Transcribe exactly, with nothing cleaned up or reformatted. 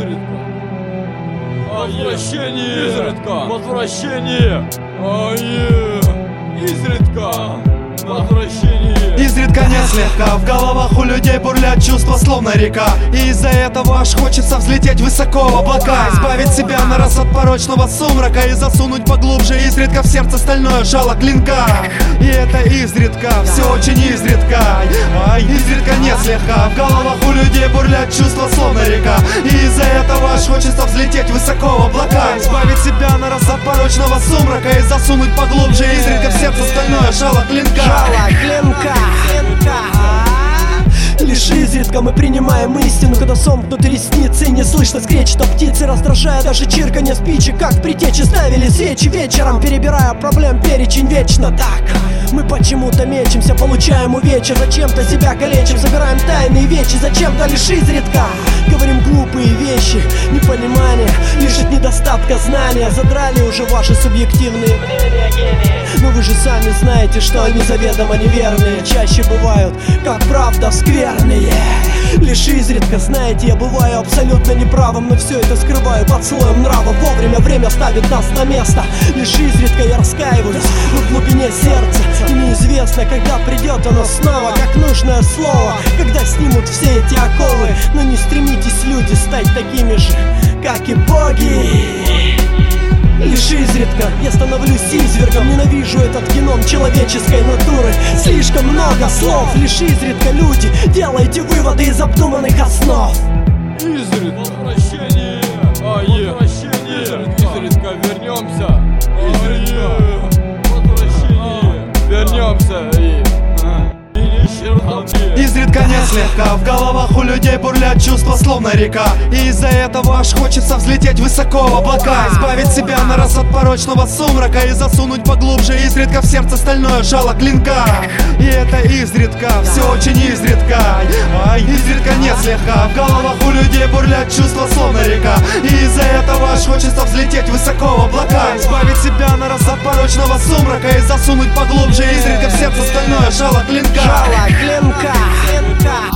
Изредка. Возвращение. Изредка. Возвращение. Ае. Изредка. Возвращение. Изредка не слегка, в головах у людей бурлят чувства, словно река. И из-за этого аж хочется взлететь высоко в облака, избавить себя на раз от порочного сумрака и засунуть поглубже изредка в сердце стальное жало клинка. И это изредка, все очень изредка. Ай, изредка не слегка, в головах у людей бурлят чувства, словно река. И из-за этого аж хочется взлететь высоко в облака, избавить себя на раз от порочного сумрака и засунуть поглубже изредка в сердце стальное жало клинка. Жало клинка. Лишь изредка мы принимаем истину, когда сомкнуты ресницы, не слышно скрежета птицы, раздражая даже чирканье спичек. Как притечи ставили свечи вечером, перебирая проблем перечень вечно. Так мы почему-то мечемся, получаем увечья, зачем-то себя калечим, собираем тайные вещи, зачем-то лишь изредка говорим глупые вещи. Непонимание лишь от недостатка знания, задрали уже ваши субъективные мнения, гении. Но вы же сами знаете, что они заведомо неверные, чаще бывают, как правда, скверные. Лишь изредка, знаете, я бываю абсолютно неправым, но все это скрываю под слоем нрава. Вовремя время ставит нас на место. Лишь изредка я раскаиваюсь в глубине сердца, и неизвестно, когда придет оно снова, как нужное слово, когда снимут все эти оковы. Но не стремитесь, люди, стать такими же, как и боги. Лишь изредка я становлюсь извергом, ненавижу этот геном человеческой натуры. Слишком много слов, лишь изредка, люди, делайте выводы из обдуманных основ. Изредка. Возвращение. Ае. Возвращение. Изредка вернемся. Изредка. Возвращение. Вернемся и... Изредка не слегка, в головах у людей бурлят чувства, словно река. И из-за этого аж хочется взлететь высоко в облака, избавить себя на раз от порочного сумрака и засунуть поглубже изредка в сердце стальное жало клинка. И это изредка, все очень изредка. Ай, изредка не слегка, в головах у людей бурлят чувства, словно река. И из-за этого аж хочется взлететь высоко в облака, избавить себя на раз от порочного сумрака и засунуть поглубже изредка в сердце стальное жало клинка. Жало клинка.